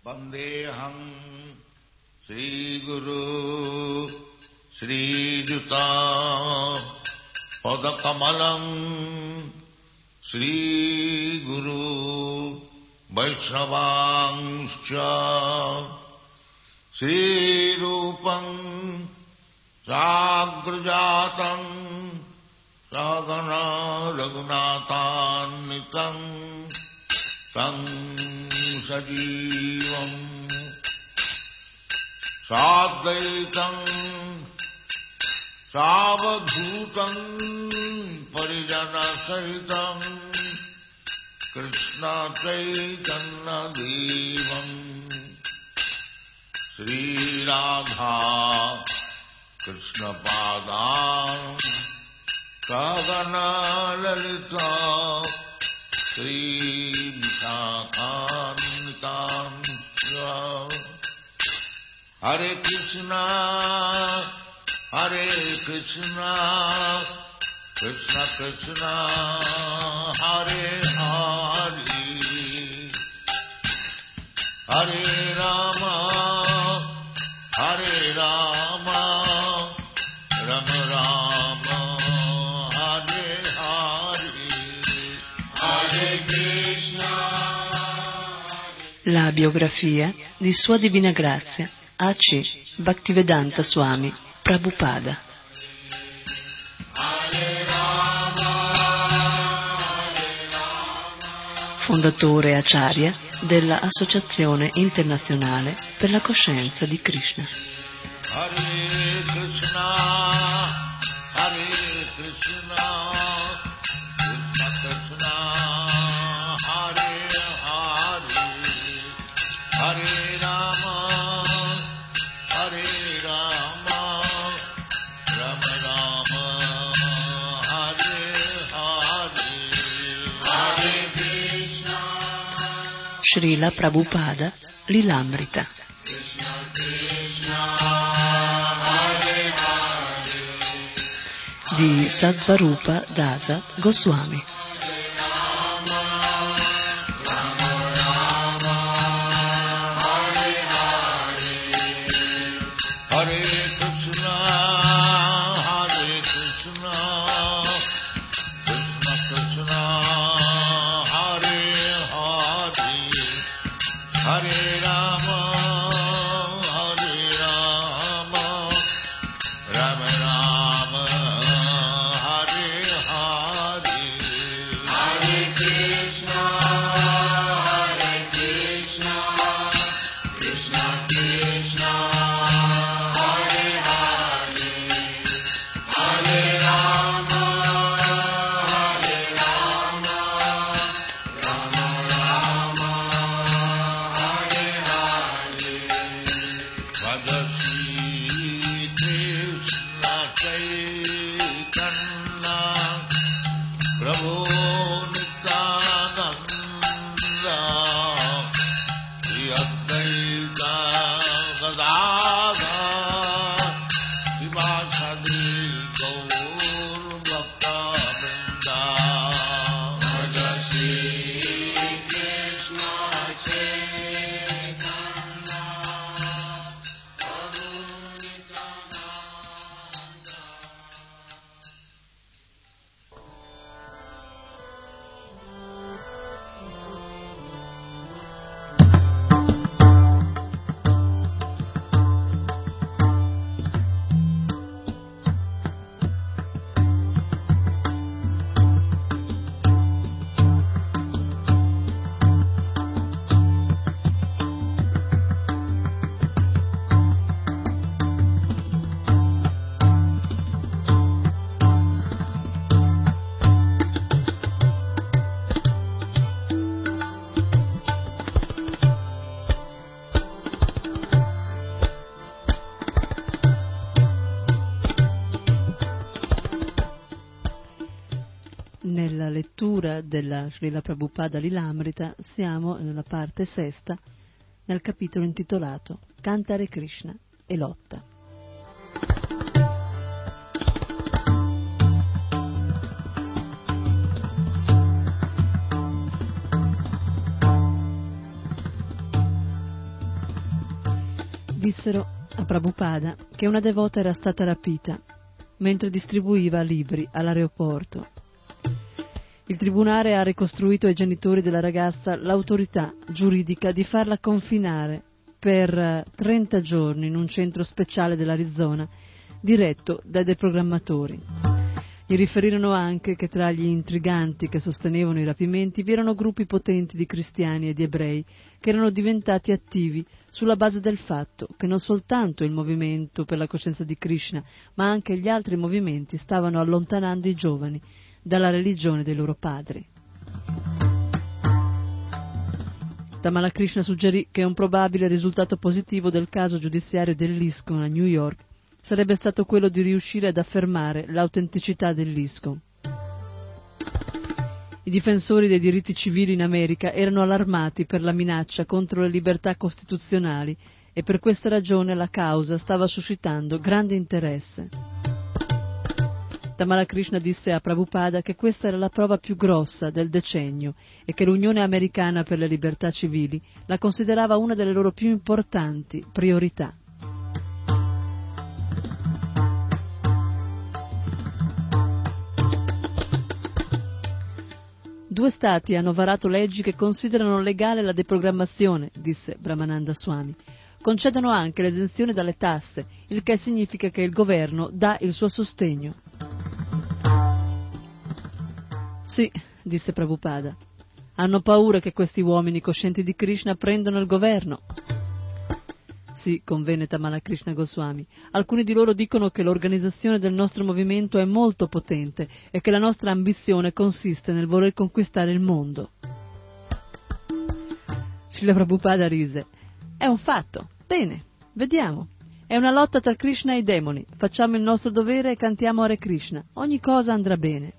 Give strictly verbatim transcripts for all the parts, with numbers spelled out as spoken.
Vandeham Sri Guru Sri Juta Padakamalam Sri Guru Vaishnavangscha Sri Rupam Sagrajatam Sagana Raghunatanitam Tam Sajivam Sadvaitam Savadhutam Parijana Sahitam Krishna Chaitanya Devam Sri Radha Krishna Padam Sagana Lalita Sri Vishakanitam Hare Krishna Hare Krishna Krishna Krishna Hare Hare Hare Rama Hare Rama Rama Rama Hare Hare Hare Krishna. La biografia di Sua Divina Grazia A C Bhaktivedanta Swami Prabhupada. Fondatore Acharya della Associazione Internazionale per la Coscienza di Krishna. Hare Krishna, Hare Krishna, Krishna Krishna, Hare Hare, Hare Rama, Hare Rama, Rama Rama, Hare Hare, Hare Krishna. Srila Prabhupada Lilamrita. Di Sattvarupa Dasa Goswami. Nella lettura della Srila Prabhupada Lilamrita siamo nella parte sesta, nel capitolo intitolato Cantare Krishna e lotta. Dissero a Prabhupada che una devota era stata rapita mentre distribuiva libri all'aeroporto. Il tribunale ha ricostruito ai genitori della ragazza l'autorità giuridica di farla confinare per trenta giorni in un centro speciale dell'Arizona diretto dai deprogrammatori. Gli riferirono anche che tra gli intriganti che sostenevano i rapimenti vi erano gruppi potenti di cristiani e di ebrei che erano diventati attivi sulla base del fatto che non soltanto il movimento per la coscienza di Krishna, ma anche gli altri movimenti stavano allontanando i giovani dalla religione dei loro padri. Tamala Krishna suggerì che un probabile risultato positivo del caso giudiziario dell'ISKCON a New York sarebbe stato quello di riuscire ad affermare l'autenticità dell'ISKCON. I difensori dei diritti civili in America erano allarmati per la minaccia contro le libertà costituzionali e per questa ragione la causa stava suscitando grande interesse. Tamala Krishna disse a Prabhupada che questa era la prova più grossa del decennio e che l'Unione Americana per le Libertà Civili la considerava una delle loro più importanti priorità. Due stati hanno varato leggi che considerano legale la deprogrammazione, disse Brahmananda Swami. Concedono anche l'esenzione dalle tasse, il che significa che il governo dà il suo sostegno. Sì, disse Prabhupada. Hanno paura che questi uomini coscienti di Krishna prendano il governo. Sì, convenne Tamala Krishna Goswami. Alcuni di loro dicono che l'organizzazione del nostro movimento è molto potente e che la nostra ambizione consiste nel voler conquistare il mondo. Srila Prabhupada rise. È un fatto. Bene, vediamo. È una lotta tra Krishna e i demoni. Facciamo il nostro dovere e cantiamo Hare Krishna. Ogni cosa andrà bene.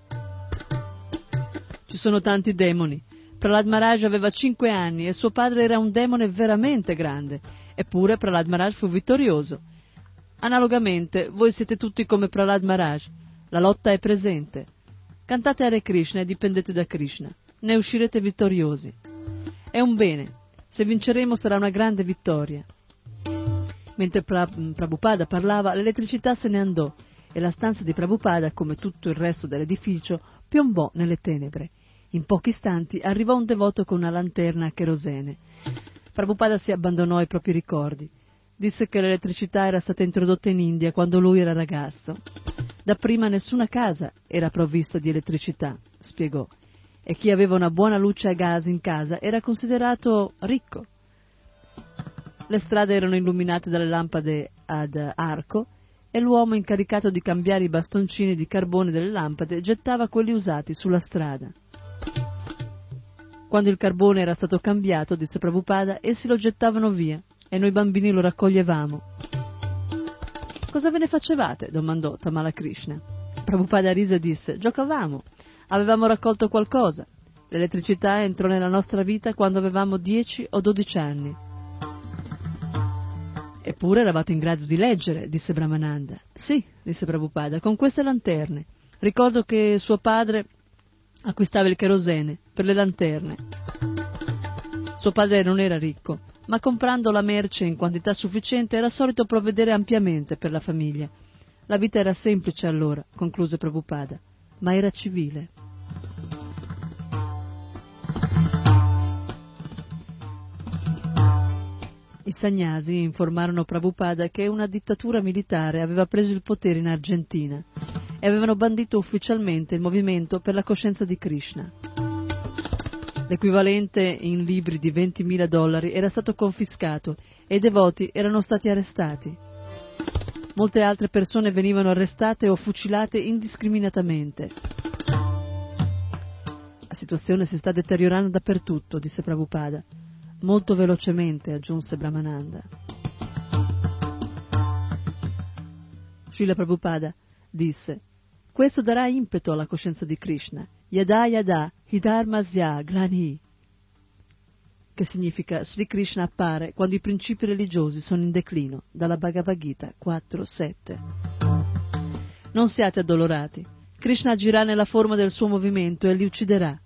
Ci sono tanti demoni. Prahlad Maharaj aveva cinque anni e suo padre era un demone veramente grande. Eppure Prahlad Maharaj fu vittorioso. Analogamente, voi siete tutti come Prahlad Maharaj. La lotta è presente. Cantate Hare Krishna e dipendete da Krishna. Ne uscirete vittoriosi. È un bene. Se vinceremo sarà una grande vittoria. Mentre pra- Prabhupada parlava, l'elettricità se ne andò e la stanza di Prabhupada, come tutto il resto dell'edificio, piombò nelle tenebre. In pochi istanti arrivò un devoto con una lanterna a cherosene. Prabhupada si abbandonò ai propri ricordi. Disse che l'elettricità era stata introdotta in India quando lui era ragazzo. Dapprima nessuna casa era provvista di elettricità, spiegò, e chi aveva una buona luce a gas in casa era considerato ricco. Le strade erano illuminate dalle lampade ad arco e l'uomo incaricato di cambiare i bastoncini di carbone delle lampade gettava quelli usati sulla strada. Quando il carbone era stato cambiato, disse Prabhupada, essi lo gettavano via e noi bambini lo raccoglievamo. Cosa ve ne facevate? Domandò Tamala Krishna. Prabhupada rise e disse, giocavamo, avevamo raccolto qualcosa. L'elettricità entrò nella nostra vita quando avevamo dieci o dodici anni. Eppure eravate in grado di leggere, disse Brahmananda. Sì, disse Prabhupada, con queste lanterne. Ricordo che suo padre acquistava il cherosene per le lanterne. Suo padre non era ricco, ma comprando la merce in quantità sufficiente era solito provvedere ampiamente per la famiglia. La vita era semplice allora, concluse Prabhupada, ma era civile. I sannyasi informarono Prabhupada che una dittatura militare aveva preso il potere in Argentina e avevano bandito ufficialmente il movimento per la coscienza di Krishna. L'equivalente in libri di ventimila dollari era stato confiscato e i devoti erano stati arrestati. Molte altre persone venivano arrestate o fucilate indiscriminatamente. La situazione si sta deteriorando dappertutto, disse Prabhupada. Molto velocemente, aggiunse Brahmananda. Srila Prabhupada disse, questo darà impeto alla coscienza di Krishna, yada yada hidharmasya glani, che significa Sri Krishna appare quando i principi religiosi sono in declino, dalla Bhagavad Gita quattro sette. Non siate addolorati, Krishna agirà nella forma del suo movimento e li ucciderà,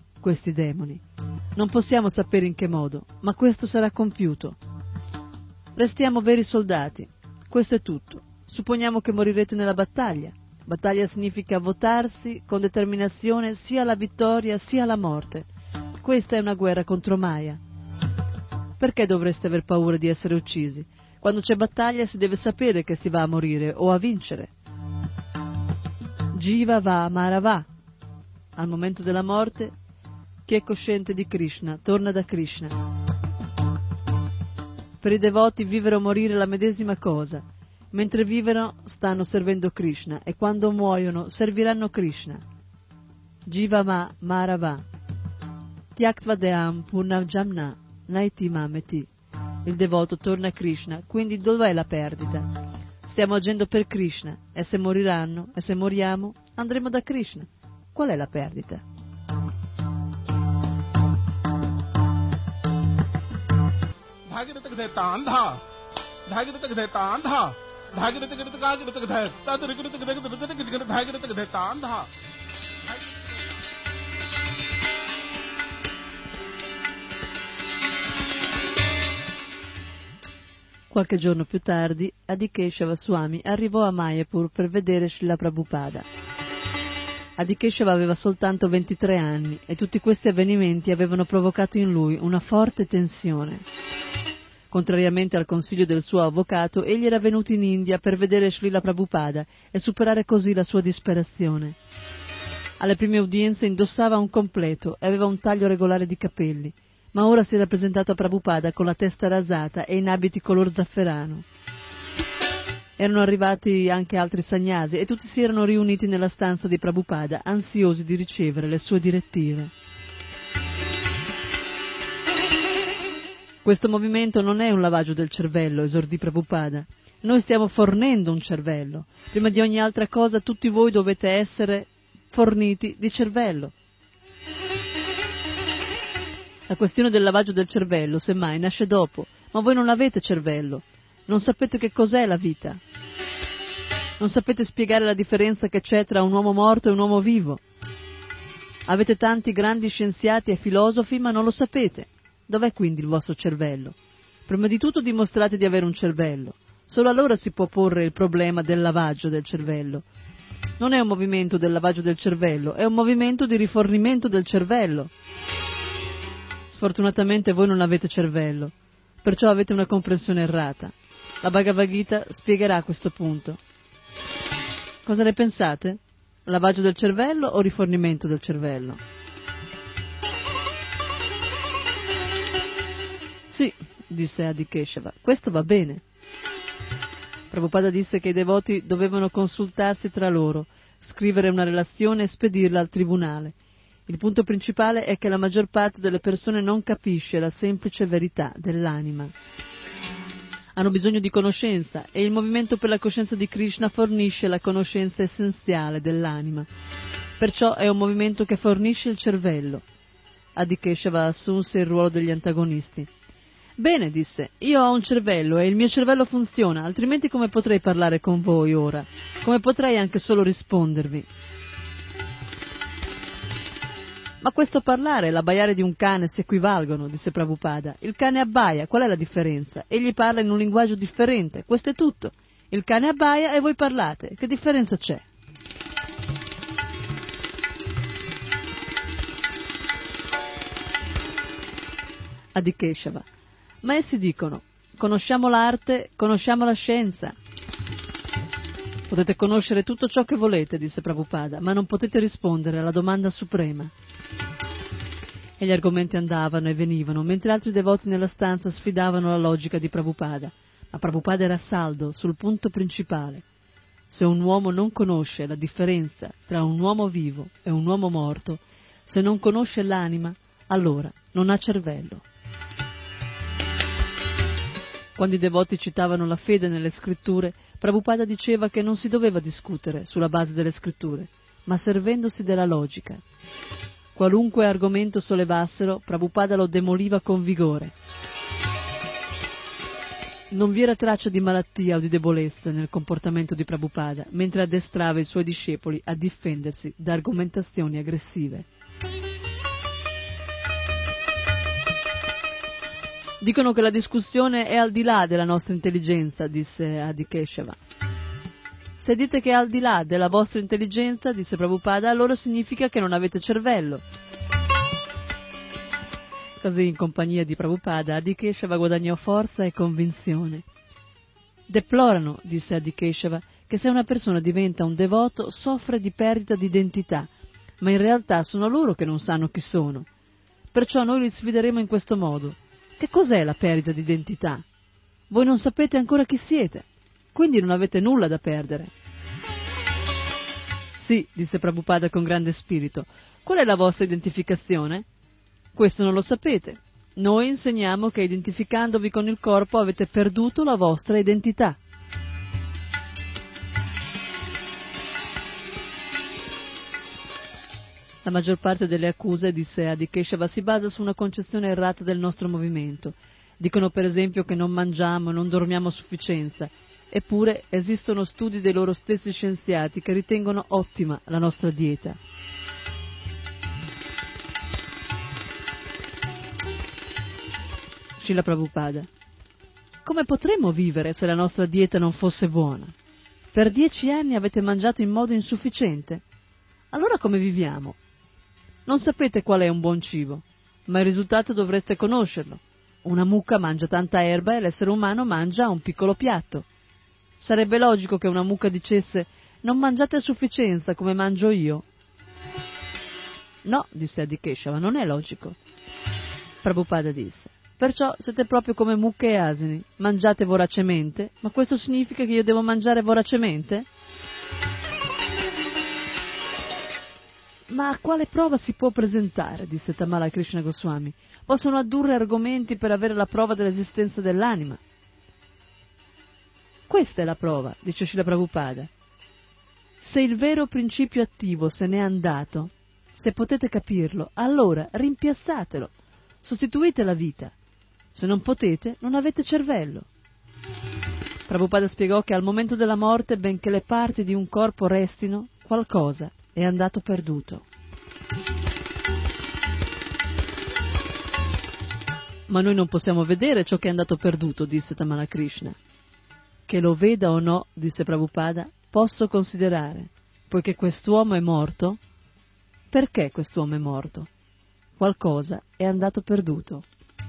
questi demoni. Non possiamo sapere in che modo, ma questo sarà compiuto. Restiamo veri soldati. Questo è tutto. Supponiamo che morirete nella battaglia. Battaglia significa votarsi con determinazione sia alla vittoria sia alla morte. Questa è una guerra contro Maya. Perché dovreste aver paura di essere uccisi? Quando c'è battaglia si deve sapere che si va a morire o a vincere. Jiva va, Mara va. Al momento della morte, chi è cosciente di Krishna torna da Krishna. Per i devoti vivere o morire è la medesima cosa. Mentre vivono stanno servendo Krishna e quando muoiono serviranno Krishna. Jiva ma, Mara va. Tyaktva deam purnavjamna naiti mameti. Il devoto torna a Krishna, quindi dov'è la perdita? Stiamo agendo per Krishna, e se moriranno, e se moriamo, andremo da Krishna. Qual è la perdita? Qualche giorno più tardi, Adikeshava Swami arrivò a Mayapur per vedere Srila Prabhupada. Adikeshava aveva soltanto ventitré anni e tutti questi avvenimenti avevano provocato in lui una forte tensione. Contrariamente al consiglio del suo avvocato, egli era venuto in India per vedere Srila Prabhupada e superare così la sua disperazione. Alle prime udienze indossava un completo e aveva un taglio regolare di capelli, ma ora si era presentato a Prabhupada con la testa rasata e in abiti color zafferano. Erano arrivati anche altri sannyasi e tutti si erano riuniti nella stanza di Prabhupada, ansiosi di ricevere le sue direttive. Questo movimento non è un lavaggio del cervello, esordì Prabhupada. Noi stiamo fornendo un cervello. Prima di ogni altra cosa tutti voi dovete essere forniti di cervello. La questione del lavaggio del cervello, semmai, nasce dopo, ma voi non avete cervello, non sapete che cos'è la vita, non sapete spiegare la differenza che c'è tra un uomo morto e un uomo vivo. Avete tanti grandi scienziati e filosofi, ma non lo sapete. Dov'è quindi il vostro cervello? Prima di tutto dimostrate di avere un cervello, solo allora si può porre il problema del lavaggio del cervello. Non è un movimento del lavaggio del cervello, è un movimento di rifornimento del cervello. Sfortunatamente voi non avete cervello, perciò avete una comprensione errata. La Bhagavad Gita spiegherà questo punto. Cosa ne pensate? Lavaggio del cervello o rifornimento del cervello? Sì, disse Adikeshava, questo va bene. Prabhupada disse che i devoti dovevano consultarsi tra loro, scrivere una relazione e spedirla al tribunale. Il punto principale è che la maggior parte delle persone non capisce la semplice verità dell'anima. Hanno bisogno di conoscenza e il movimento per la coscienza di Krishna fornisce la conoscenza essenziale dell'anima. Perciò è un movimento che fornisce il cervello. Adikeshava assunse il ruolo degli antagonisti. Bene, disse, io ho un cervello e il mio cervello funziona, altrimenti come potrei parlare con voi ora? Come potrei anche solo rispondervi? Ma questo parlare e l'abbaiare di un cane si equivalgono, disse Prabhupada. Il cane abbaia, qual è la differenza? Egli parla in un linguaggio differente, questo è tutto. Il cane abbaia e voi parlate, che differenza c'è? Adikeshava. Ma essi dicono, conosciamo l'arte, conosciamo la scienza. Potete conoscere tutto ciò che volete, disse Prabhupada, ma non potete rispondere alla domanda suprema. E gli argomenti andavano e venivano, mentre altri devoti nella stanza sfidavano la logica di Prabhupada. Ma Prabhupada era saldo sul punto principale. Se un uomo non conosce la differenza tra un uomo vivo e un uomo morto, se non conosce l'anima, allora non ha cervello. Quando i devoti citavano la fede nelle scritture, Prabhupada diceva che non si doveva discutere sulla base delle scritture, ma servendosi della logica. Qualunque argomento sollevassero, Prabhupada lo demoliva con vigore. Non vi era traccia di malattia o di debolezza nel comportamento di Prabhupada, mentre addestrava i suoi discepoli a difendersi da argomentazioni aggressive. Dicono che la discussione è al di là della nostra intelligenza, disse Adikeshava. Se dite che è al di là della vostra intelligenza, disse Prabhupada, allora significa che non avete cervello. Così, in compagnia di Prabhupada, Adikeshava guadagnò forza e convinzione. Deplorano, disse Adikeshava, che se una persona diventa un devoto soffre di perdita di identità, ma in realtà sono loro che non sanno chi sono. Perciò noi li sfideremo in questo modo. Che cos'è la perdita di identità? Voi non sapete ancora chi siete, quindi non avete nulla da perdere. Sì, disse Prabhupada con grande spirito. Qual è la vostra identificazione? Questo non lo sapete. Noi insegniamo che identificandovi con il corpo avete perduto la vostra identità. La maggior parte delle accuse, disse Adikeshava, si basa su una concezione errata del nostro movimento. Dicono per esempio che non mangiamo, non dormiamo a sufficienza. Eppure esistono studi dei loro stessi scienziati che ritengono ottima la nostra dieta. Srila Prabhupada: come potremmo vivere se la nostra dieta non fosse buona? Per dieci anni avete mangiato in modo insufficiente. Allora come viviamo? Non sapete qual è un buon cibo, ma il risultato dovreste conoscerlo. Una mucca mangia tanta erba e l'essere umano mangia un piccolo piatto. Sarebbe logico che una mucca dicesse: non mangiate a sufficienza come mangio io? No, disse Adikeshava, non è logico. Prabhupada disse: perciò siete proprio come mucche e asini, mangiate voracemente, ma questo significa che io devo mangiare voracemente? Ma a quale prova si può presentare? Disse Tamala Krishna Goswami. Possono addurre argomenti per avere la prova dell'esistenza dell'anima. Questa è la prova, dice Srila Prabhupada. Se il vero principio attivo se n'è andato, se potete capirlo, allora rimpiazzatelo, sostituite la vita. Se non potete, non avete cervello. Prabhupada spiegò che al momento della morte, benché le parti di un corpo restino, qualcosa è andato perduto. Ma noi non possiamo vedere ciò che è andato perduto, disse Tamala Krishna. Che lo veda o no, disse Prabhupada, posso considerare, poiché quest'uomo è morto. Perché quest'uomo è morto? Qualcosa è andato perduto.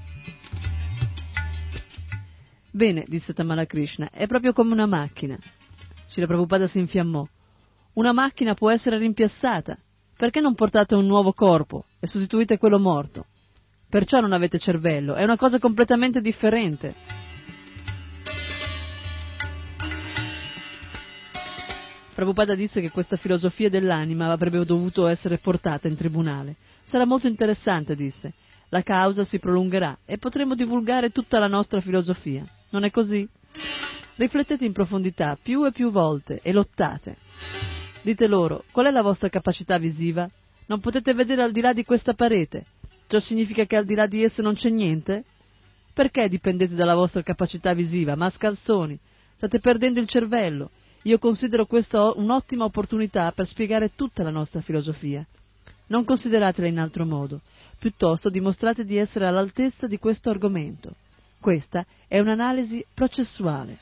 Bene, disse Tamala Krishna, è proprio come una macchina. Srila Prabhupada si infiammò. Una macchina può essere rimpiazzata. Perché non portate un nuovo corpo e sostituite quello morto? Perciò non avete cervello, è una cosa completamente differente. Prabhupada disse che questa filosofia dell'anima avrebbe dovuto essere portata in tribunale. Sarà molto interessante, disse. La causa si prolungherà e potremo divulgare tutta la nostra filosofia. Non è così? Riflettete in profondità più e più volte e lottate. Dite loro, qual è la vostra capacità visiva? Non potete vedere al di là di questa parete. Ciò significa che al di là di essa non c'è niente? Perché dipendete dalla vostra capacità visiva? Mascalzoni, state perdendo il cervello. Io considero questa un'ottima opportunità per spiegare tutta la nostra filosofia. Non consideratela in altro modo. Piuttosto dimostrate di essere all'altezza di questo argomento. Questa è un'analisi processuale.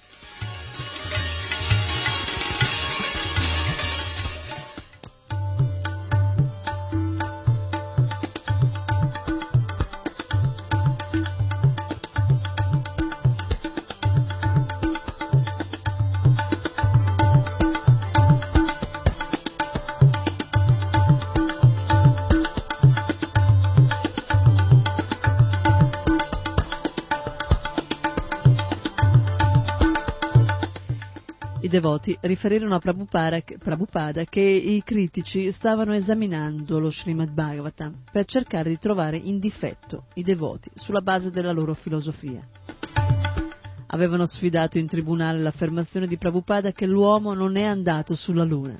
I devoti riferirono a Prabhupada, Prabhupada che i critici stavano esaminando lo Srimad Bhagavatam per cercare di trovare in difetto i devoti sulla base della loro filosofia. Avevano sfidato in tribunale l'affermazione di Prabhupada che l'uomo non è andato sulla luna.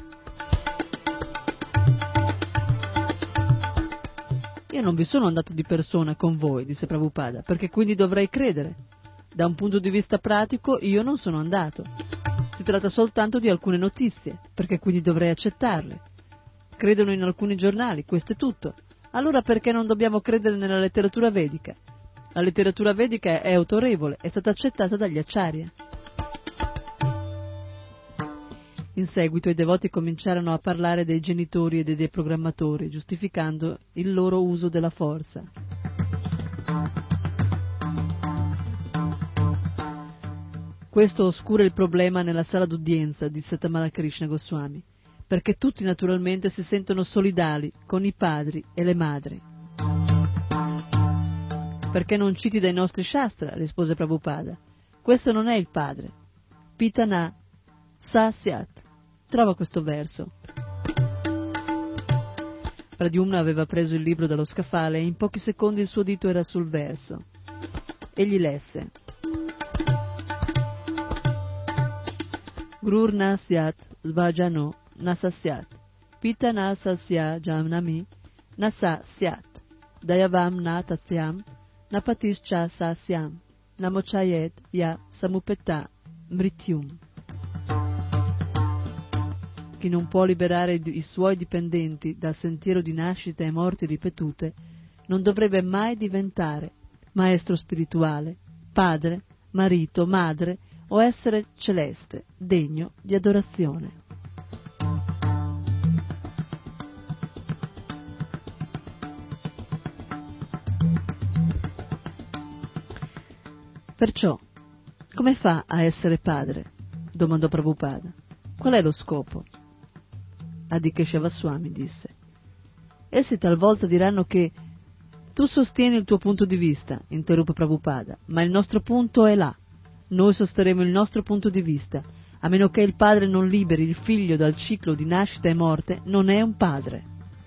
Io non vi sono andato di persona con voi, disse Prabhupada, perché quindi dovrei credere. Da un punto di vista pratico io non sono andato. Si tratta soltanto di alcune notizie, perché quindi dovrei accettarle. Credono in alcuni giornali, questo è tutto. Allora perché non dobbiamo credere nella letteratura vedica? La letteratura vedica è autorevole, è stata accettata dagli acciarya. In seguito i devoti cominciarono a parlare dei genitori e dei deprogrammatori, giustificando il loro uso della forza. Questo oscura il problema nella sala d'udienza, disse Tamala Krishna Goswami, perché tutti naturalmente si sentono solidali con i padri e le madri. Perché non citi dai nostri shastra? Rispose Prabhupada. Questo non è il padre. Pitana Sasyat. Trova questo verso. Pradyumna aveva preso il libro dallo scaffale e in pochi secondi il suo dito era sul verso. Egli lesse. Grur nasyat svajano nasasyat. Pita nasasya jamnami nasasyat. Dayavam natasyam napatischa sasyam. Namochayet ya samupeta mrityum. Chi non può liberare i suoi dipendenti dal sentiero di nascite e morti ripetute non dovrebbe mai diventare maestro spirituale, padre, marito, madre o essere celeste, degno di adorazione. Perciò, come fa a essere padre? Domandò Prabhupada. Qual è lo scopo? Adikeshava Swami disse. Essi talvolta diranno che tu sostieni il tuo punto di vista, interruppe Prabhupada, ma il nostro punto è là. Noi sosterremo il nostro punto di vista. A meno che il padre non liberi il figlio dal ciclo di nascita e morte, non è un padre.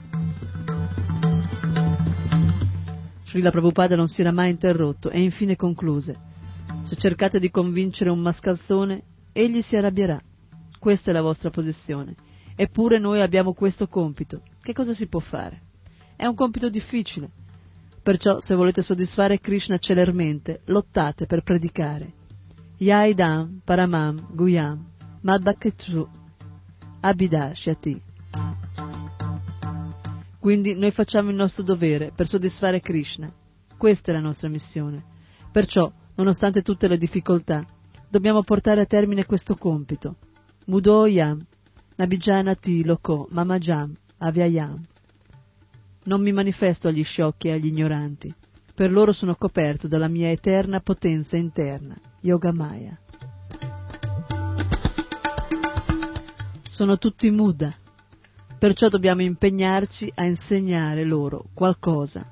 Srila Prabhupada non si era mai interrotto e infine concluse. Se cercate di convincere un mascalzone, egli si arrabbierà. Questa è la vostra posizione. Eppure noi abbiamo questo compito. Che cosa si può fare? È un compito difficile. Perciò, se volete soddisfare Krishna celermente, lottate per predicare. Yaidam paramam guyam madbhaketsu abhidashyati. Quindi noi facciamo il nostro dovere per soddisfare Krishna. Questa è la nostra missione. Perciò, nonostante tutte le difficoltà, dobbiamo portare a termine questo compito. Mudoyam Nabijanati loko mamajam avyayam. Non mi manifesto agli sciocchi e agli ignoranti. Per loro sono coperto dalla mia eterna potenza interna, Yogamaya. Sono tutti muda. Perciò dobbiamo impegnarci a insegnare loro qualcosa.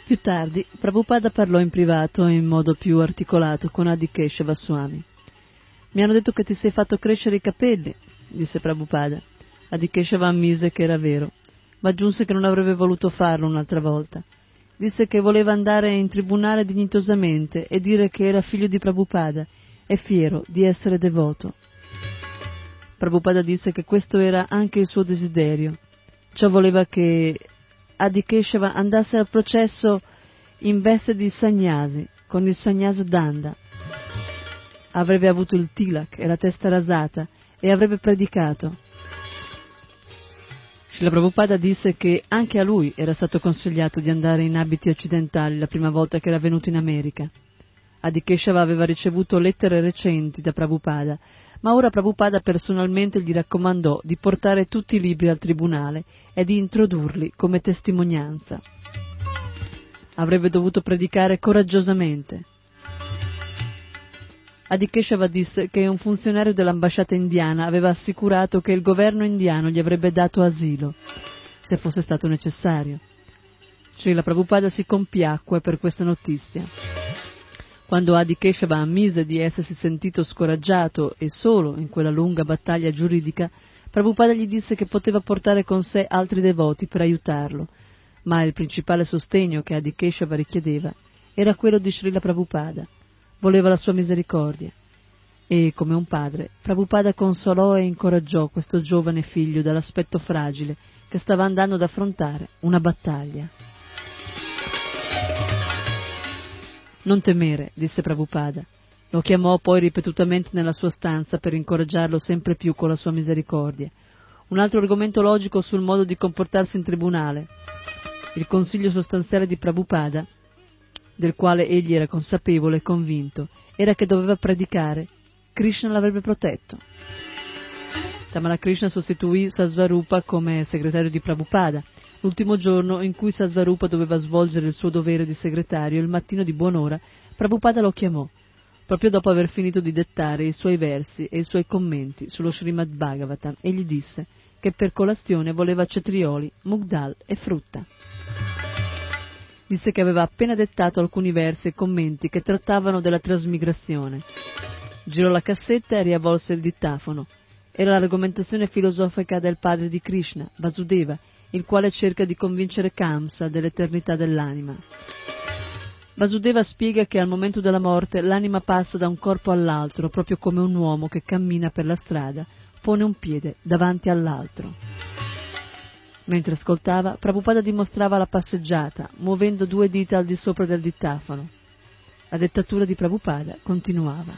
Più tardi, Prabhupada parlò in privato in modo più articolato con Adi Keshava Swami. Mi hanno detto che ti sei fatto crescere i capelli, disse Prabhupada. Adi Keshava ammise che era vero, ma aggiunse che non avrebbe voluto farlo un'altra volta. Disse che voleva andare in tribunale dignitosamente e dire che era figlio di Prabhupada e fiero di essere devoto. Prabhupada disse che questo era anche il suo desiderio. Ciò voleva che Adi Keshava andasse al processo in veste di sannyasi, con il sannyasa danda. Avrebbe avuto il tilak e la testa rasata e avrebbe predicato. Srila Prabhupada disse che anche a lui era stato consigliato di andare in abiti occidentali la prima volta che era venuto in America. Adi Keshava aveva ricevuto lettere recenti da Prabhupada, ma ora Prabhupada personalmente gli raccomandò di portare tutti i libri al tribunale e di introdurli come testimonianza. Avrebbe dovuto predicare coraggiosamente. Adi Keshava disse che un funzionario dell'ambasciata indiana aveva assicurato che il governo indiano gli avrebbe dato asilo, se fosse stato necessario. Srila Prabhupada si compiacque per questa notizia. Quando Adi Keshava ammise di essersi sentito scoraggiato e solo in quella lunga battaglia giuridica, Prabhupada gli disse che poteva portare con sé altri devoti per aiutarlo, ma il principale sostegno che Adi Keshava richiedeva era quello di Srila Prabhupada. Voleva la sua misericordia. E, come un padre, Prabhupada consolò e incoraggiò questo giovane figlio dall'aspetto fragile che stava andando ad affrontare una battaglia. Non temere, disse Prabhupada. Lo chiamò poi ripetutamente nella sua stanza per incoraggiarlo sempre più con la sua misericordia. Un altro argomento logico sul modo di comportarsi in tribunale. Il consiglio sostanziale di Prabhupada, del quale egli era consapevole e convinto, era che doveva predicare. Krishna l'avrebbe protetto. Tamara Krishna sostituì Sasvarupa come segretario di Prabhupada. L'ultimo giorno in cui Sasvarupa doveva svolgere il suo dovere di segretario, il mattino di buon'ora, Prabhupada lo chiamò, proprio dopo aver finito di dettare i suoi versi e i suoi commenti sullo Srimad Bhagavatam, e gli disse che per colazione voleva cetrioli, mugdal e frutta. Disse che aveva appena dettato alcuni versi e commenti che trattavano della trasmigrazione. Girò la cassetta e riavvolse il dittafono. Era l'argomentazione filosofica del padre di Krishna, Vasudeva, il quale cerca di convincere Kamsa dell'eternità dell'anima. Vasudeva spiega che al momento della morte l'anima passa da un corpo all'altro, proprio come un uomo che cammina per la strada pone un piede davanti all'altro. Mentre ascoltava, Prabhupada dimostrava la passeggiata, muovendo due dita al di sopra del dittafono. La dettatura di Prabhupada continuava.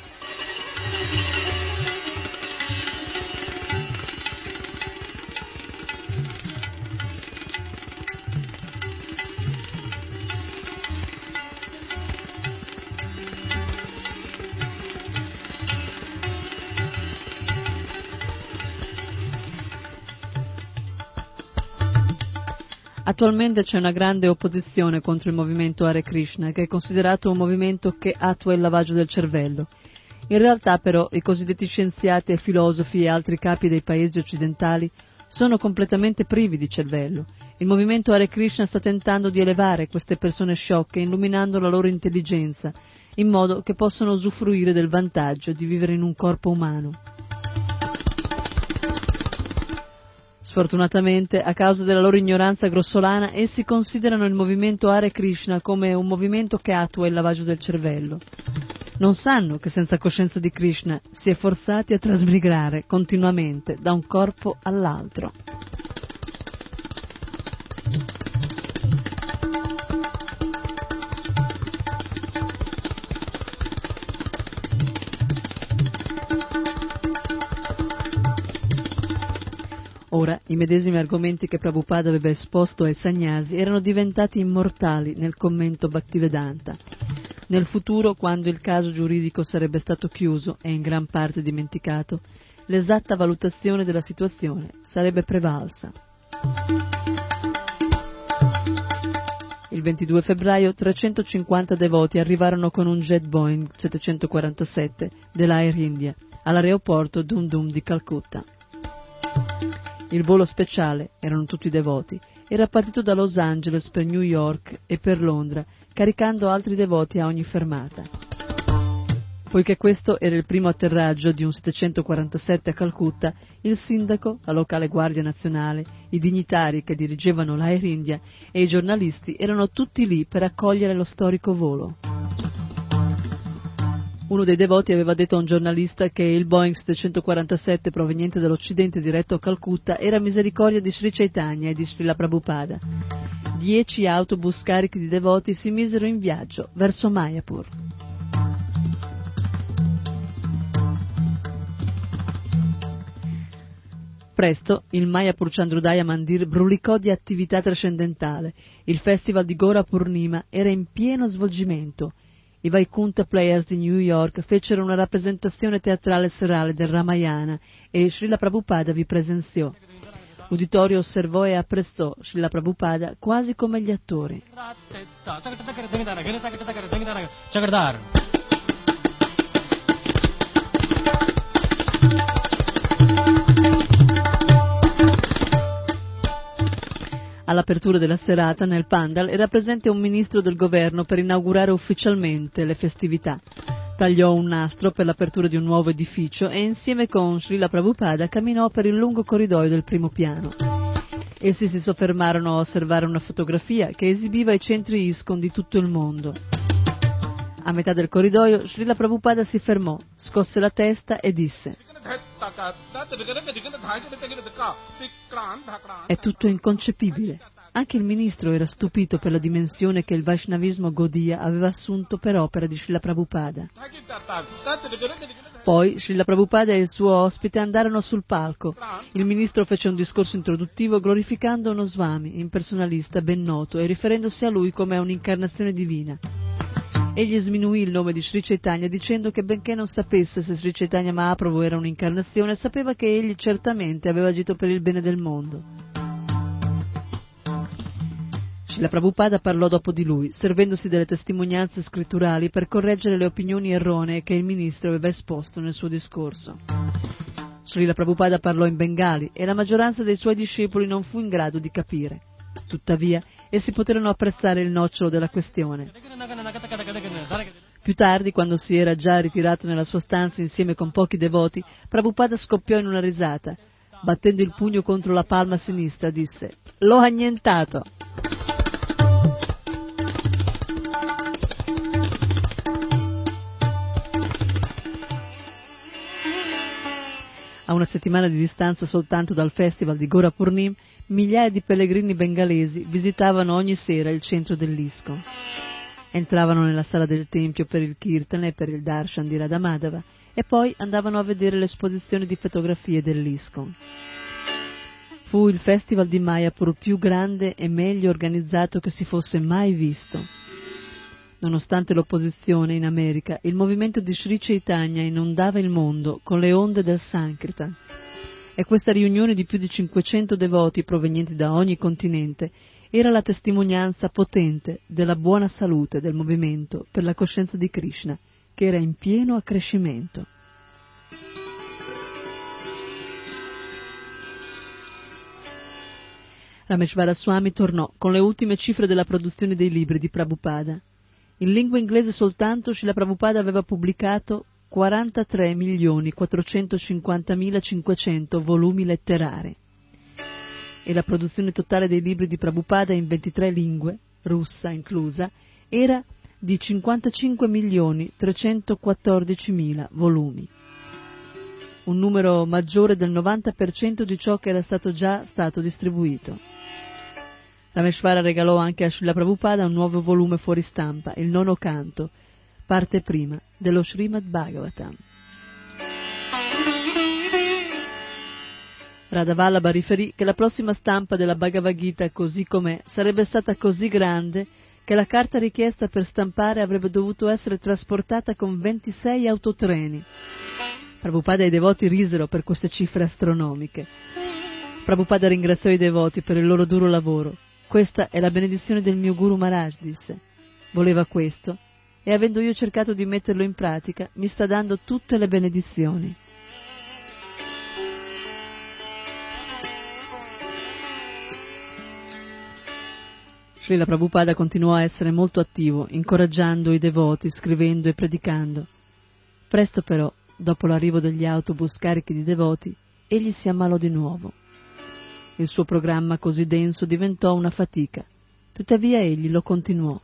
Attualmente c'è una grande opposizione contro il movimento Hare Krishna, che è considerato un movimento che attua il lavaggio del cervello. In realtà, però, i cosiddetti scienziati e filosofi e altri capi dei paesi occidentali sono completamente privi di cervello. Il movimento Hare Krishna sta tentando di elevare queste persone sciocche, illuminando la loro intelligenza, in modo che possano usufruire del vantaggio di vivere in un corpo umano. Sfortunatamente, a causa della loro ignoranza grossolana, essi considerano il movimento Hare Krishna come un movimento che attua il lavaggio del cervello. Non sanno che senza coscienza di Krishna si è forzati a trasmigrare continuamente da un corpo all'altro. Ora, i medesimi argomenti che Prabhupada aveva esposto ai sannyasi erano diventati immortali nel commento Bhaktivedanta. Nel futuro, quando il caso giuridico sarebbe stato chiuso e in gran parte dimenticato, l'esatta valutazione della situazione sarebbe prevalsa. Il ventidue febbraio trecentocinquanta devoti arrivarono con un jet Boeing settecentoquarantasette dell'Air India all'aeroporto Dum Dum di Calcutta. Il volo speciale, erano tutti devoti, era partito da Los Angeles per New York e per Londra, caricando altri devoti a ogni fermata. Poiché questo era il primo atterraggio di un settecentoquarantasette a Calcutta, il sindaco, la locale Guardia Nazionale, i dignitari che dirigevano l'Air India e i giornalisti erano tutti lì per accogliere lo storico volo. Uno dei devoti aveva detto a un giornalista che il Boeing settecentoquarantasette proveniente dall'Occidente diretto a Calcutta era misericordia di Sri Chaitanya e di Srila Prabhupada. Dieci autobus carichi di devoti si misero in viaggio verso Mayapur. Presto il Mayapur Chandrodaya Mandir brulicò di attività trascendentale. Il festival di Gora Purnima era in pieno svolgimento. I Vaikunta Players di New York fecero una rappresentazione teatrale serale del Ramayana e Srila Prabhupada vi presenziò. L'uditorio osservò e apprezzò Srila Prabhupada quasi come gli attori. All'apertura della serata, nel Pandal, era presente un ministro del governo per inaugurare ufficialmente le festività. Tagliò un nastro per l'apertura di un nuovo edificio e insieme con Srila Prabhupada camminò per il lungo corridoio del primo piano. Essi si soffermarono a osservare una fotografia che esibiva i centri ISKCON di tutto il mondo. A metà del corridoio, Srila Prabhupada si fermò, scosse la testa e disse: «È tutto inconcepibile». Anche il ministro era stupito per la dimensione che il Vaishnavismo Gaudiya aveva assunto per opera di Srila Prabhupada. Poi Srila Prabhupada e il suo ospite andarono sul palco. Il ministro fece un discorso introduttivo glorificando uno Swami, impersonalista ben noto, e riferendosi a lui come a un'incarnazione divina. Egli sminuì il nome di Sri Chaitanya dicendo che benché non sapesse se Sri Chaitanya Mahaprabhu era un'incarnazione, sapeva che egli certamente aveva agito per il bene del mondo. Srila Prabhupada parlò dopo di lui, servendosi delle testimonianze scritturali per correggere le opinioni erronee che il ministro aveva esposto nel suo discorso. Srila Prabhupada parlò in bengali e la maggioranza dei suoi discepoli non fu in grado di capire. Tuttavia, essi poterono apprezzare il nocciolo della questione. Più tardi, quando si era già ritirato nella sua stanza insieme con pochi devoti, Prabhupada scoppiò in una risata. Battendo il pugno contro la palma sinistra, disse: «L'ho annientato!» A una settimana di distanza soltanto dal festival di Gora Purnim, migliaia di pellegrini bengalesi visitavano ogni sera il centro dell'ISKCON. Entravano nella sala del tempio per il Kirtan e per il Darshan di Radha Madhava e poi andavano a vedere l'esposizione di fotografie dell'ISKCON. Fu il festival di Mayapur più grande e meglio organizzato che si fosse mai visto. Nonostante l'opposizione in America, il movimento di Sri Chaitanya inondava il mondo con le onde del Sankirtan. E questa riunione di più di cinquecento devoti provenienti da ogni continente era la testimonianza potente della buona salute del movimento per la coscienza di Krishna, che era in pieno accrescimento. Rameshvara Swami tornò con le ultime cifre della produzione dei libri di Prabhupada. In lingua inglese soltanto Srila Prabhupada aveva pubblicato quarantatré milioni quattrocentocinquantamilacinquecento volumi letterari e la produzione totale dei libri di Prabhupada in ventitré lingue, russa inclusa, era di cinquantacinque milioni trecentoquattordicimila volumi, un numero maggiore del novanta per cento di ciò che era stato già stato distribuito. Rameshvara regalò anche a Srila Prabhupada un nuovo volume fuori stampa, il nono canto, parte prima, dello Srimad Bhagavatam. Radha Vallabha riferì che la prossima stampa della Bhagavad Gita, così com'è, sarebbe stata così grande che la carta richiesta per stampare avrebbe dovuto essere trasportata con ventisei autotreni. Prabhupada e i devoti risero per queste cifre astronomiche. Prabhupada ringraziò i devoti per il loro duro lavoro. «Questa è la benedizione del mio Guru Maharaj», disse. «Voleva questo, e avendo io cercato di metterlo in pratica, mi sta dando tutte le benedizioni». Srila Prabhupada continuò a essere molto attivo, incoraggiando i devoti, scrivendo e predicando. Presto però, dopo l'arrivo degli autobus carichi di devoti, egli si ammalò di nuovo. Il suo programma così denso diventò una fatica, tuttavia egli lo continuò.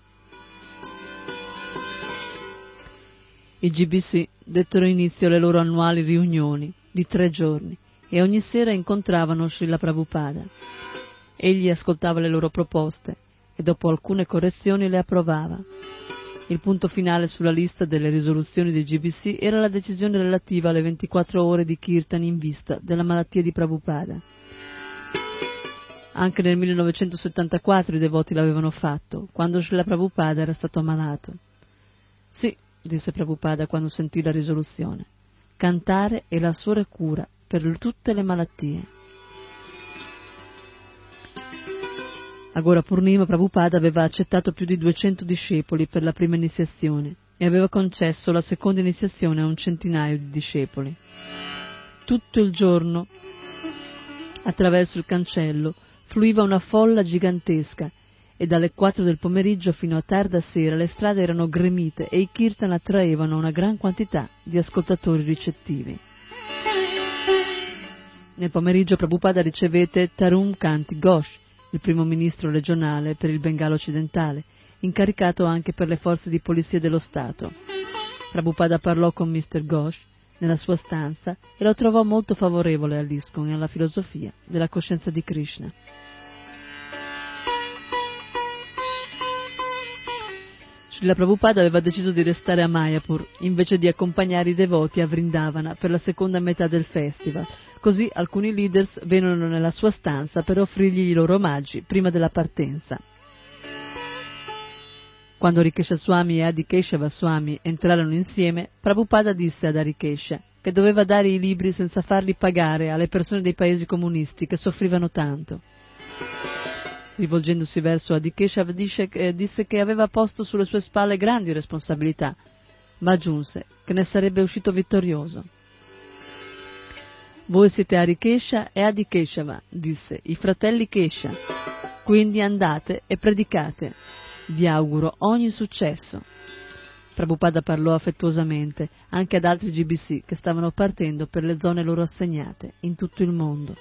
I G B C dettero inizio alle loro annuali riunioni di tre giorni e ogni sera incontravano Srila Prabhupada. Egli ascoltava le loro proposte e dopo alcune correzioni le approvava. Il punto finale sulla lista delle risoluzioni dei G B C era la decisione relativa alle ventiquattro ore di kirtan in vista della malattia di Prabhupada. Anche nel millenovecentosettantaquattro i devoti l'avevano fatto, quando Srila Prabhupada era stato ammalato. Sì, disse Prabhupada quando sentì la risoluzione. Cantare è la sola cura per tutte le malattie. A Gora Purnima Prabhupada aveva accettato più di duecento discepoli per la prima iniziazione e aveva concesso la seconda iniziazione a un centinaio di discepoli. Tutto il giorno, attraverso il cancello, fluiva una folla gigantesca e dalle quattro del pomeriggio fino a tarda sera le strade erano gremite e i kirtan attraevano una gran quantità di ascoltatori ricettivi. Nel pomeriggio Prabhupada ricevette Tarun Kanti Ghosh, il primo ministro regionale per il Bengala occidentale, incaricato anche per le forze di polizia dello Stato. Prabhupada parlò con mister Ghosh nella sua stanza e lo trovò molto favorevole all'ISKCON e alla filosofia della coscienza di Krishna. Srila Prabhupada aveva deciso di restare a Mayapur invece di accompagnare i devoti a Vrindavana per la seconda metà del festival. Così alcuni leaders vennero nella sua stanza per offrirgli i loro omaggi prima della partenza. Quando Rikesha Swami e Adi Keshava Swami entrarono insieme, Prabhupada disse ad Arikesha che doveva dare i libri senza farli pagare alle persone dei paesi comunisti che soffrivano tanto. Rivolgendosi verso Adi Keshava disse che aveva posto sulle sue spalle grandi responsabilità, ma aggiunse che ne sarebbe uscito vittorioso. Voi siete Hari Kesha e Adi Keshava, disse, i fratelli Kesha, quindi andate e predicate. Vi auguro ogni successo. Prabhupada parlò affettuosamente anche ad altri G B C che stavano partendo per le zone loro assegnate in tutto il mondo.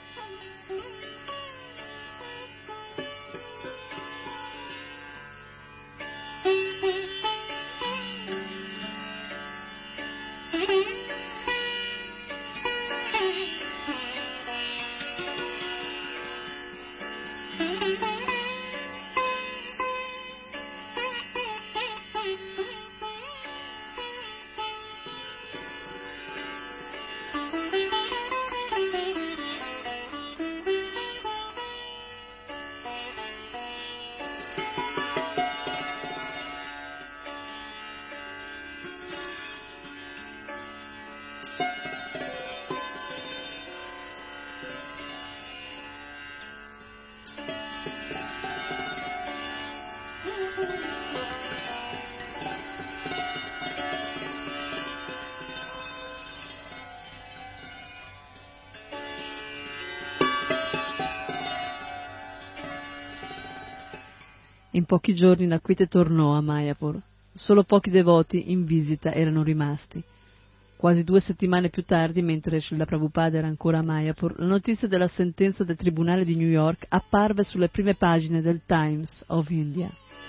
In pochi giorni la quiete tornò a Mayapur. Solo pochi devoti in visita erano rimasti. Quasi due settimane più tardi, mentre Srila Prabhupada era ancora a Mayapur, la notizia della sentenza del Tribunale di New York apparve sulle prime pagine del Times of India.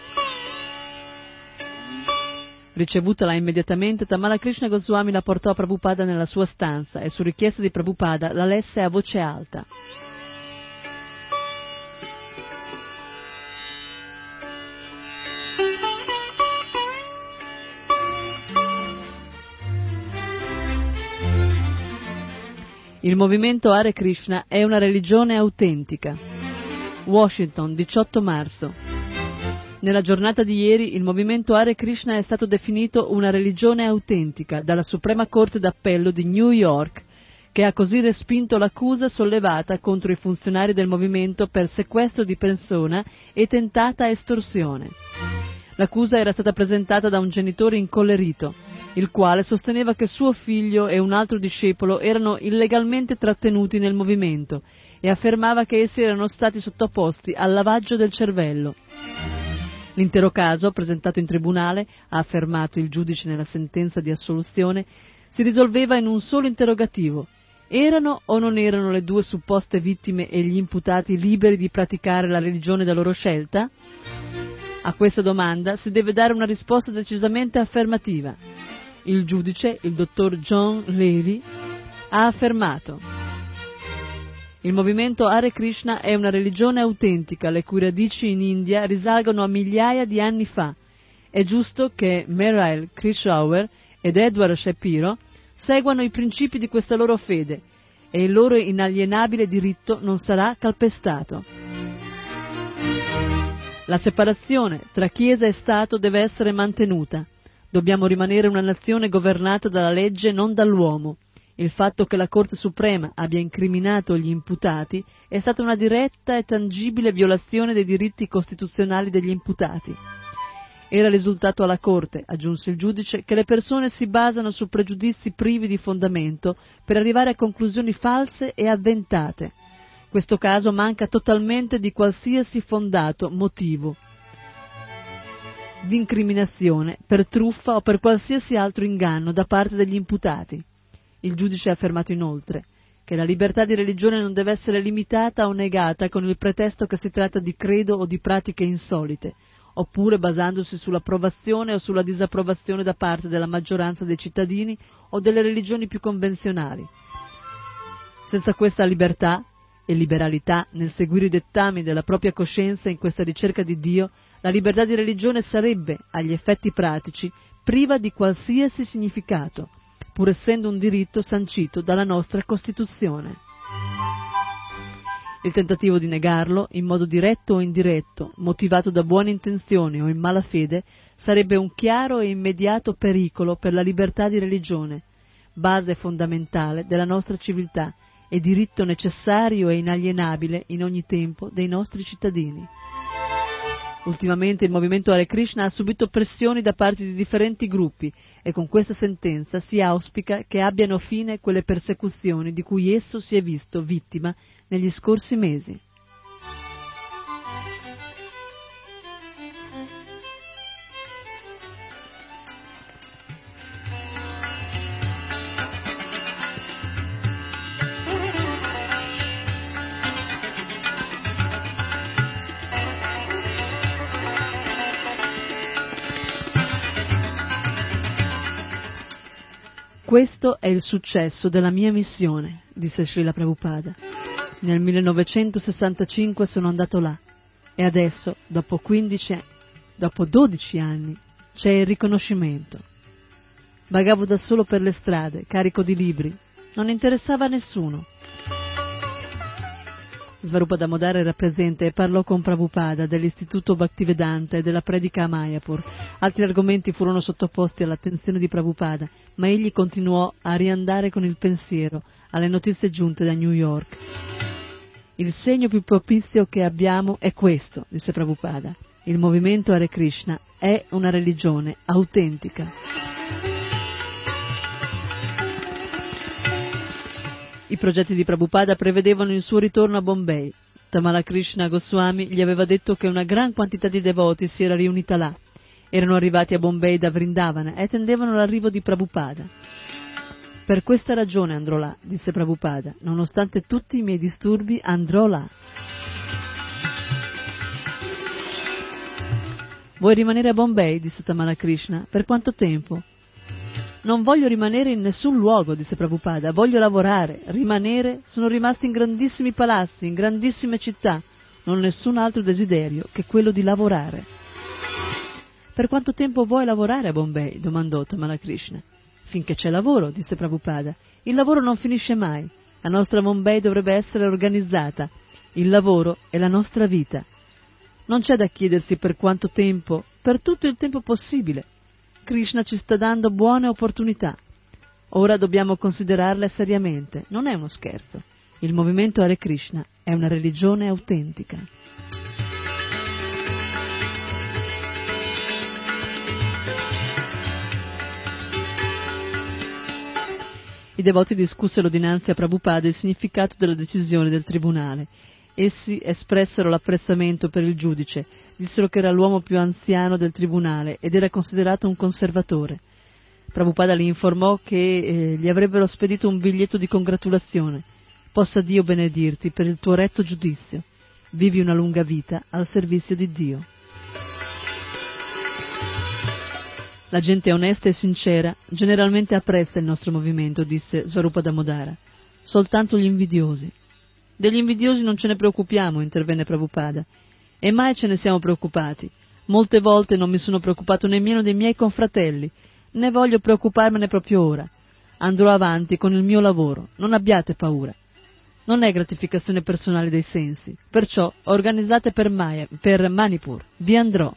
Ricevutala immediatamente, Tamala Krishna Goswami la portò a Prabhupada nella sua stanza e su richiesta di Prabhupada la lesse a voce alta. Il movimento Hare Krishna è una religione autentica. Washington, diciotto marzo. Nella giornata di ieri il movimento Hare Krishna è stato definito una religione autentica dalla Suprema Corte d'Appello di New York, che ha così respinto l'accusa sollevata contro i funzionari del movimento per sequestro di persona e tentata estorsione. L'accusa era stata presentata da un genitore incollerito, il quale sosteneva che suo figlio e un altro discepolo erano illegalmente trattenuti nel movimento e affermava che essi erano stati sottoposti al lavaggio del cervello. L'intero caso, presentato in tribunale, ha affermato il giudice nella sentenza di assoluzione, si risolveva in un solo interrogativo: erano o non erano le due supposte vittime e gli imputati liberi di praticare la religione da loro scelta? A questa domanda si deve dare una risposta decisamente affermativa. Il giudice, il dottor John Levy, ha affermato: il movimento Hare Krishna è una religione autentica, le cui radici in India risalgono a migliaia di anni fa. È giusto che Merrill Krishauer ed Edward Shapiro seguano i principi di questa loro fede e il loro inalienabile diritto non sarà calpestato. La separazione tra Chiesa e Stato deve essere mantenuta. Dobbiamo rimanere una nazione governata dalla legge, non dall'uomo. Il fatto che la Corte Suprema abbia incriminato gli imputati è stata una diretta e tangibile violazione dei diritti costituzionali degli imputati. Era risultato alla Corte, aggiunse il giudice, che le persone si basano su pregiudizi privi di fondamento per arrivare a conclusioni false e avventate. Questo caso manca totalmente di qualsiasi fondato motivo di incriminazione per truffa o per qualsiasi altro inganno da parte degli imputati. Il giudice ha affermato inoltre che la libertà di religione non deve essere limitata o negata con il pretesto che si tratta di credo o di pratiche insolite, oppure basandosi sull'approvazione o sulla disapprovazione da parte della maggioranza dei cittadini o delle religioni più convenzionali. Senza questa libertà e liberalità nel seguire i dettami della propria coscienza in questa ricerca di Dio, la libertà di religione sarebbe, agli effetti pratici, priva di qualsiasi significato, pur essendo un diritto sancito dalla nostra Costituzione. Il tentativo di negarlo, in modo diretto o indiretto, motivato da buone intenzioni o in malafede, sarebbe un chiaro e immediato pericolo per la libertà di religione, base fondamentale della nostra civiltà e diritto necessario e inalienabile in ogni tempo dei nostri cittadini. Ultimamente il movimento Hare Krishna ha subito pressioni da parte di differenti gruppi e con questa sentenza si auspica che abbiano fine quelle persecuzioni di cui esso si è visto vittima negli scorsi mesi. Questo è il successo della mia missione, disse Srila Prabhupada. Nel millenovecentosessantacinque sono andato là e adesso, dopo quindici, dopo dodici anni, c'è il riconoscimento. Vagavo da solo per le strade, carico di libri, non interessava a nessuno. Svarupa Damodara era presente e parlò con Prabhupada dell'istituto Bhaktivedanta e della predica a Mayapur. Altri argomenti furono sottoposti all'attenzione di Prabhupada, ma egli continuò a riandare con il pensiero alle notizie giunte da New York. Il segno più propizio che abbiamo è questo, disse Prabhupada. Il movimento Hare Krishna è una religione autentica. I progetti di Prabhupada prevedevano il suo ritorno a Bombay. Tamala Krishna Goswami gli aveva detto che una gran quantità di devoti si era riunita là. Erano arrivati a Bombay da Vrindavana e attendevano l'arrivo di Prabhupada. Per questa ragione andrò là, disse Prabhupada. Nonostante tutti i miei disturbi, andrò là. Vuoi rimanere a Bombay? Disse Tamala Krishna. Per quanto tempo? Non voglio rimanere in nessun luogo, disse Prabhupada, voglio lavorare, rimanere, sono rimasti in grandissimi palazzi, in grandissime città, non ho nessun altro desiderio che quello di lavorare. Per quanto tempo vuoi lavorare a Bombay? Domandò Tamala Krishna. Finché c'è lavoro, disse Prabhupada, il lavoro non finisce mai, la nostra Bombay dovrebbe essere organizzata, il lavoro è la nostra vita. Non c'è da chiedersi per quanto tempo, per tutto il tempo possibile. Krishna ci sta dando buone opportunità. Ora dobbiamo considerarle seriamente, non è uno scherzo. Il movimento Hare Krishna è una religione autentica. I devoti discussero dinanzi a Prabhupada il significato della decisione del tribunale. Essi espressero l'apprezzamento per il giudice, dissero che era l'uomo più anziano del tribunale ed era considerato un conservatore. Prabhupada li informò che eh, gli avrebbero spedito un biglietto di congratulazione. Possa Dio benedirti per il tuo retto giudizio. Vivi una lunga vita al servizio di Dio. La gente onesta e sincera generalmente apprezza il nostro movimento, disse Swarupa Damodara. Soltanto gli invidiosi. Degli invidiosi non ce ne preoccupiamo, intervenne Prabhupada. E mai ce ne siamo preoccupati. Molte volte non mi sono preoccupato nemmeno dei miei confratelli, né voglio preoccuparmene proprio ora. Andrò avanti con il mio lavoro, non abbiate paura. Non è gratificazione personale dei sensi, perciò organizzate per, Maya, per Manipur, vi andrò.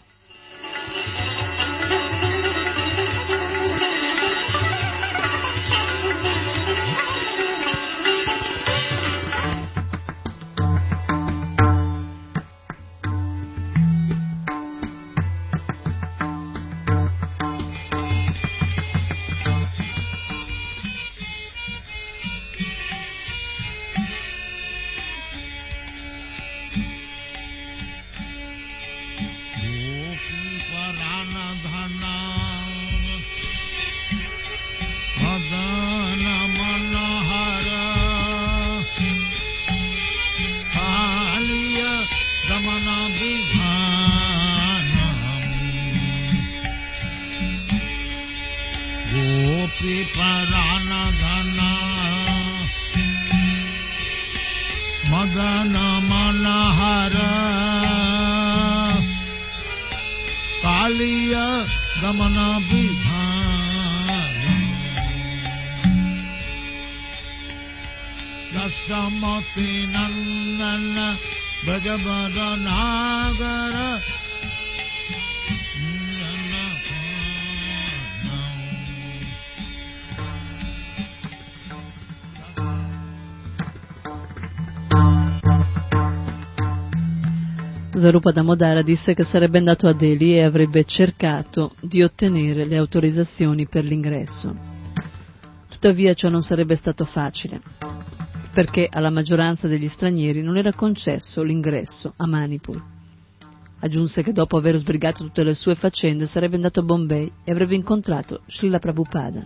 Swarupa Damodara disse che sarebbe andato a Delhi e avrebbe cercato di ottenere le autorizzazioni per l'ingresso. Tuttavia ciò non sarebbe stato facile, perché alla maggioranza degli stranieri non era concesso l'ingresso a Manipur. Aggiunse che dopo aver sbrigato tutte le sue faccende sarebbe andato a Bombay e avrebbe incontrato Srila Prabhupada.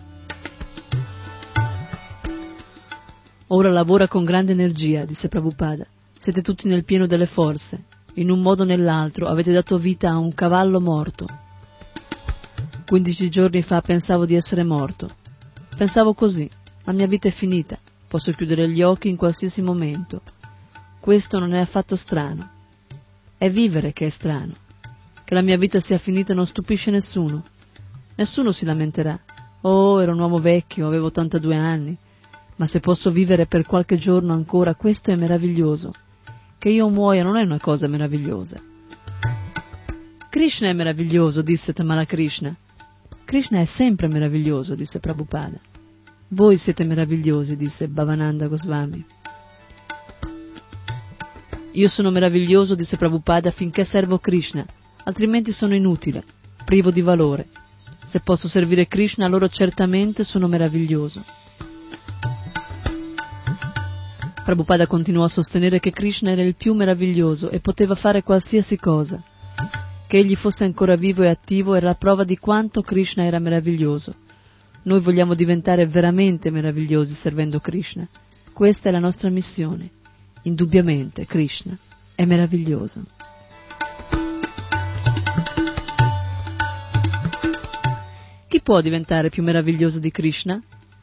Ora lavora con grande energia, disse Prabhupada. Siete tutti nel pieno delle forze. In un modo o nell'altro avete dato vita a un cavallo morto. Quindici giorni fa pensavo di essere morto. Pensavo così, la mia vita è finita, posso chiudere gli occhi in qualsiasi momento. Questo non è affatto strano. È vivere che è strano. Che la mia vita sia finita non stupisce nessuno. Nessuno si lamenterà. Oh, ero un uomo vecchio, avevo ottantadue anni. Ma se posso vivere per qualche giorno ancora, questo è meraviglioso. Che io muoia non è una cosa meravigliosa. Krishna è meraviglioso, disse Tamala Krishna. Krishna è sempre meraviglioso, disse Prabhupada. Voi siete meravigliosi, disse Bhavananda Goswami. Io sono meraviglioso, disse Prabhupada, finché servo Krishna, altrimenti sono inutile, privo di valore. Se posso servire Krishna, allora certamente sono meraviglioso. Prabhupada continuò a sostenere che Krishna era il più meraviglioso e poteva fare qualsiasi cosa. Che egli fosse ancora vivo e attivo era la prova di quanto Krishna era meraviglioso. Noi vogliamo diventare veramente meravigliosi servendo Krishna. Questa è la nostra missione. Indubbiamente Krishna è meraviglioso. Chi può diventare più meraviglioso di Krishna?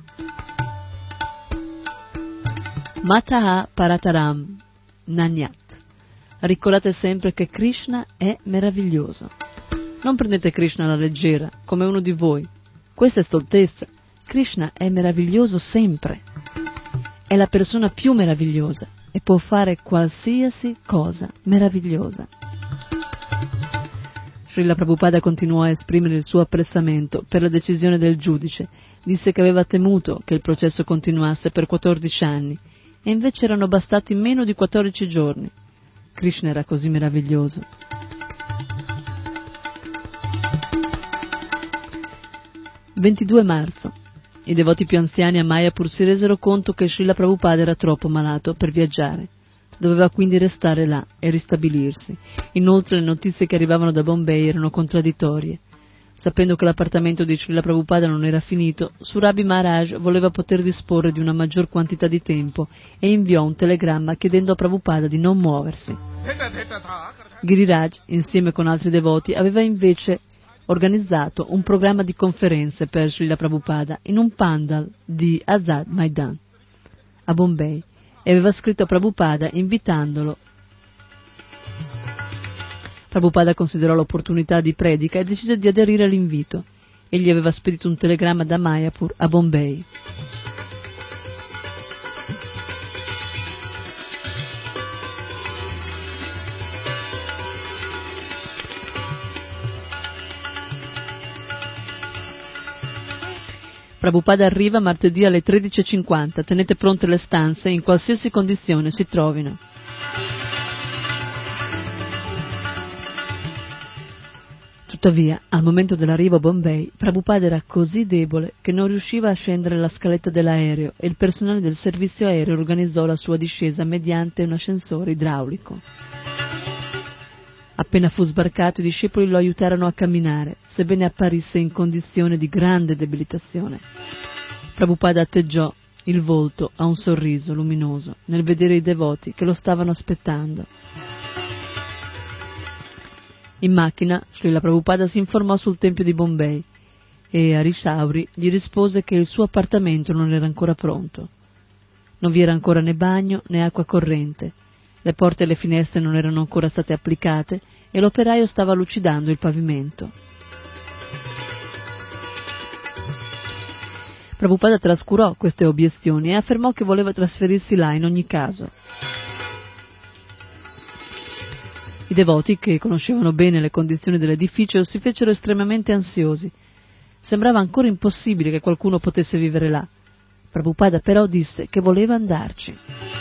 Mataha Parataram Nanyat. Ricordate sempre che Krishna è meraviglioso. Non prendete Krishna alla leggera, come uno di voi. Questa è stoltezza. Krishna è meraviglioso sempre. È la persona più meravigliosa e può fare qualsiasi cosa meravigliosa. Srila Prabhupada continuò a esprimere il suo apprezzamento per la decisione del giudice. Disse che aveva temuto che il processo continuasse per quattordici anni e invece erano bastati meno di quattordici giorni. Krishna era così meraviglioso. ventidue marzo. I devoti più anziani a Mayapur si resero conto che Srila Prabhupada era troppo malato per viaggiare. Doveva quindi restare là e ristabilirsi. Inoltre le notizie che arrivavano da Bombay erano contraddittorie. Sapendo che l'appartamento di Srila Prabhupada non era finito, Surabhi Maharaj voleva poter disporre di una maggior quantità di tempo e inviò un telegramma chiedendo a Prabhupada di non muoversi. Giriraj, insieme con altri devoti, aveva invece organizzato un programma di conferenze per Srila Prabhupada in un pandal di Azad Maidan a Bombay e aveva scritto a Prabhupada invitandolo. Prabhupada considerò l'opportunità di predica e decise di aderire all'invito. Egli aveva spedito un telegramma da Mayapur a Bombay. Prabhupada arriva martedì alle tredici e cinquanta. Tenete pronte le stanze in qualsiasi condizione si trovino. Tuttavia, al momento dell'arrivo a Bombay, Prabhupada era così debole che non riusciva a scendere la scaletta dell'aereo e il personale del servizio aereo organizzò la sua discesa mediante un ascensore idraulico. Appena fu sbarcato, i discepoli lo aiutarono a camminare, sebbene apparisse in condizione di grande debilitazione. Prabhupada atteggiò il volto a un sorriso luminoso nel vedere i devoti che lo stavano aspettando. In macchina, Srila Prabhupada si informò sul tempio di Bombay e Harishauri gli rispose che il suo appartamento non era ancora pronto. Non vi era ancora né bagno né acqua corrente, le porte e le finestre non erano ancora state applicate e l'operaio stava lucidando il pavimento. Prabhupada trascurò queste obiezioni e affermò che voleva trasferirsi là in ogni caso. I devoti, che conoscevano bene le condizioni dell'edificio, si fecero estremamente ansiosi. Sembrava ancora impossibile che qualcuno potesse vivere là. Prabhupada però disse che voleva andarci.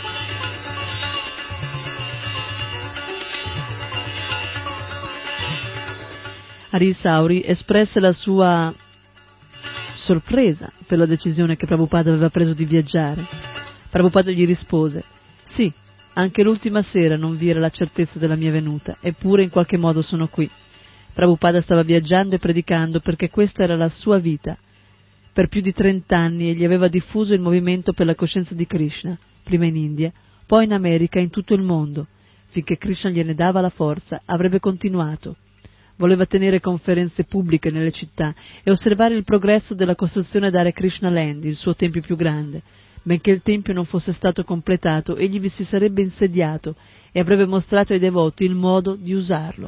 Harishauri espresse la sua sorpresa per la decisione che Prabhupada aveva preso di viaggiare. Prabhupada gli rispose: «Sì, anche l'ultima sera non vi era la certezza della mia venuta, eppure in qualche modo sono qui». Prabhupada stava viaggiando e predicando perché questa era la sua vita. Per più di trent'anni egli aveva diffuso il movimento per la coscienza di Krishna, prima in India, poi in America e in tutto il mondo. Finché Krishna gliene dava la forza, avrebbe continuato. Voleva tenere conferenze pubbliche nelle città e osservare il progresso della costruzione d'Hare Krishna Land, il suo tempio più grande. Benché il tempio non fosse stato completato, egli vi si sarebbe insediato e avrebbe mostrato ai devoti il modo di usarlo.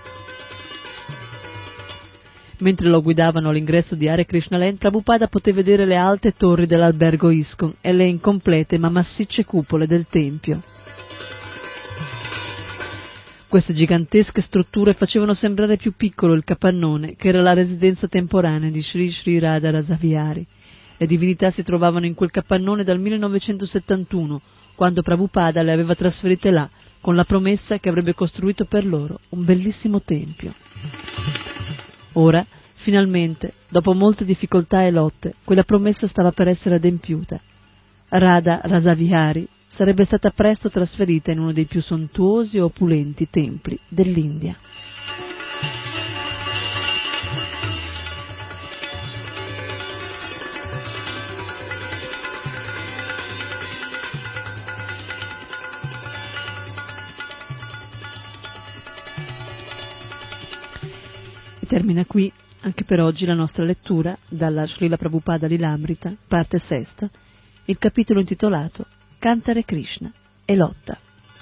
Mentre lo guidavano all'ingresso di Hare Krishna Land, Prabhupada poté vedere le alte torri dell'albergo ISKCON e le incomplete ma massicce cupole del tempio. Queste gigantesche strutture facevano sembrare più piccolo il capannone, che era la residenza temporanea di Sri Sri Radha Rasavihari. Le divinità si trovavano in quel capannone dal millenovecentosettantuno, quando Prabhupada le aveva trasferite là, con la promessa che avrebbe costruito per loro un bellissimo tempio. Ora, finalmente, dopo molte difficoltà e lotte, quella promessa stava per essere adempiuta. Radha Rasavihari sarebbe stata presto trasferita in uno dei più sontuosi e opulenti templi dell'India. E termina qui anche per oggi la nostra lettura dalla Srila Prabhupada Lilamrita, parte sesta, il capitolo intitolato Cantare Krishna e lotta.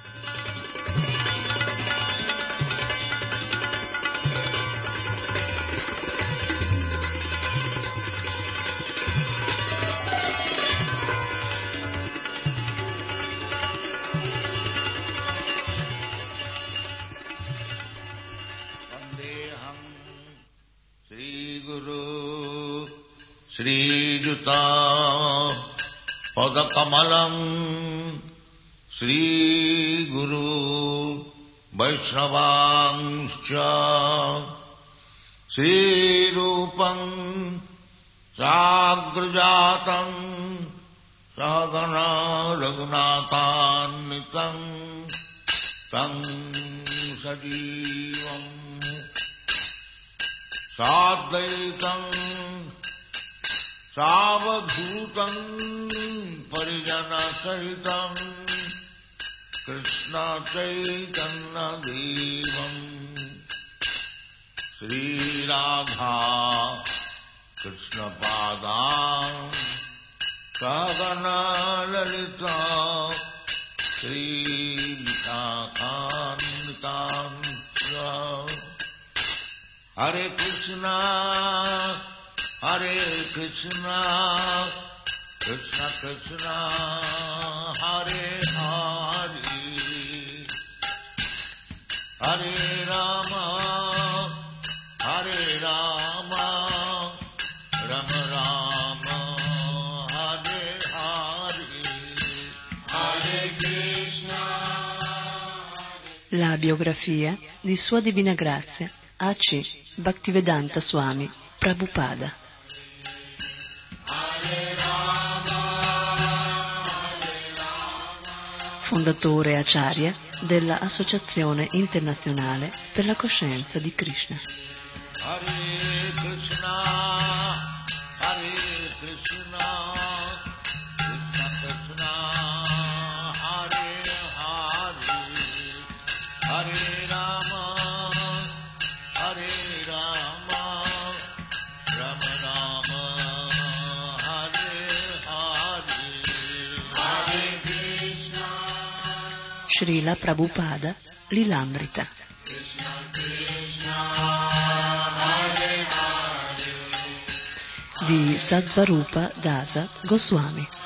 Vandeham Sri Guru Sri Juta Padakamalam Sri Guru Vaishnavangscha Sri Rupam Sagrajatam Sagana Raghunathannitam Tam Sajivam Sadvaitam Savadhutam Parijana Sahitam Krishna Chaitanya Devam Sri Radha Krishna Padam Sagana Lalita Sri Vishakhanvitam Hare Krishna Hare Krishna Krishna Krishna Hare Hare Hare Rama Hare Rama Rama Rama Hare Hare Hare Krishna. La biografia di Sua Divina Grazia A C Bhaktivedanta Swami Prabhupada. Fondatore Acharya della Associazione Internazionale per la Coscienza di Krishna. Hare Krishna, Hare Krishna, Krishna Krishna, Hare Hare, Hare Rama, Hare Rama, Rama Rama, Hare Hare, Hare Krishna. Srila Prabhupada Lilamrita. Di Satsvarupa Dasa Goswami.